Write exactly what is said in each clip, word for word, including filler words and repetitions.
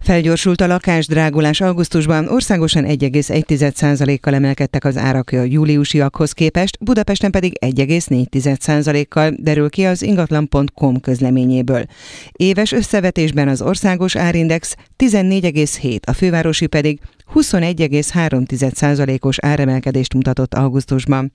Felgyorsult a lakásdrágulás augusztusban, országosan egy egész egy százalékkal emelkedtek az árak a júliusiakhoz képest, Budapesten pedig egy egész négy százalékkal, derül ki az ingatlan pont com közleményéből. Éves összevetésben az országos árindex tizennégy egész hét, a fővárosi pedig huszonegy egész három százalékos áremelkedést mutatott augusztusban.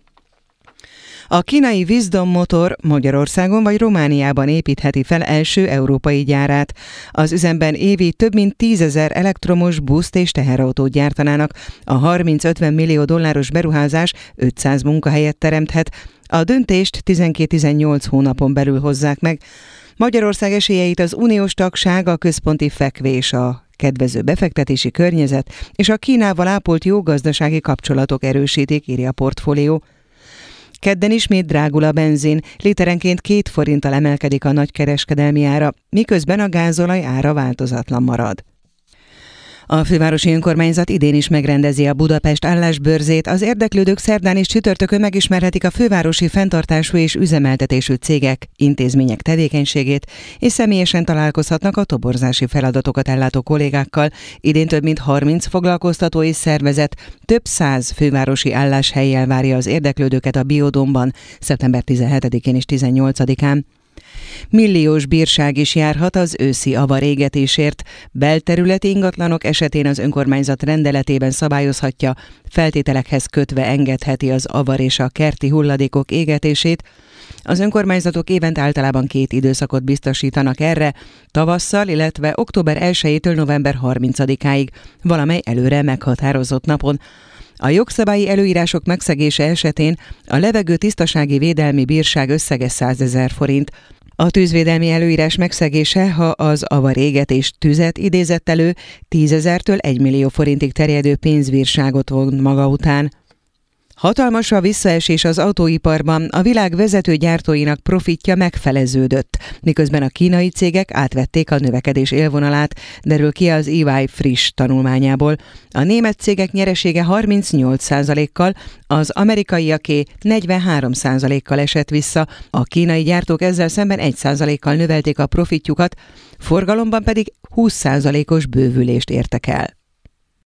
A kínai Wisdom Motor Magyarországon vagy Romániában építheti fel első európai gyárát. Az üzemben évi több mint tízezer elektromos buszt és teherautót gyártanának. A harminc-ötven millió dolláros beruházás ötszáz munkahelyet teremthet. A döntést tizenkét-tizennyolc hónapon belül hozzák meg. Magyarország esélyeit az uniós tagság, a központi fekvés, a kedvező befektetési környezet és a Kínával ápolt jó gazdasági kapcsolatok erősítik, írja a Portfólió. Kedden ismét drágul a benzin, literenként két forinttal emelkedik a nagykereskedelmi ára, miközben a gázolaj ára változatlan marad. A fővárosi önkormányzat idén is megrendezi a Budapest állásbörzét. Az érdeklődők szerdán és csütörtökön megismerhetik a fővárosi fenntartású és üzemeltetésű cégek, intézmények tevékenységét, és személyesen találkozhatnak a toborzási feladatokat ellátó kollégákkal. Idén több mint harminc foglalkoztatói szervezet, több száz fővárosi álláshellyel várja az érdeklődőket a Biodómban szeptember tizenhetedikén és tizennyolcadikán. Milliós bírság is járhat az őszi avarégetésért. Belterületi ingatlanok esetén az önkormányzat rendeletében szabályozhatja, feltételekhez kötve engedheti az avar és a kerti hulladékok égetését. Az önkormányzatok évente általában két időszakot biztosítanak erre, tavasszal, illetve október elsejétől november harmincadikáig, valamely előre meghatározott napon. A jogszabályi előírások megszegése esetén a levegő tisztasági védelmi bírság összege százezer forint. A tűzvédelmi előírás megszegése, ha az avarégetés tüzet idézett elő, tízezertől egymillió forintig terjedő pénzbírságot von maga után. Hatalmas a visszaesés az autóiparban, a világ vezető gyártóinak profitja megfeleződött, miközben a kínai cégek átvették a növekedés élvonalát, derül ki az é vé i friss tanulmányából. A német cégek nyeresége harmincnyolc százalékkal, az amerikaiaké negyvenhárom százalékkal esett vissza, a kínai gyártók ezzel szemben egy százalékkal növelték a profitjukat, forgalomban pedig húsz százalékos bővülést értek el.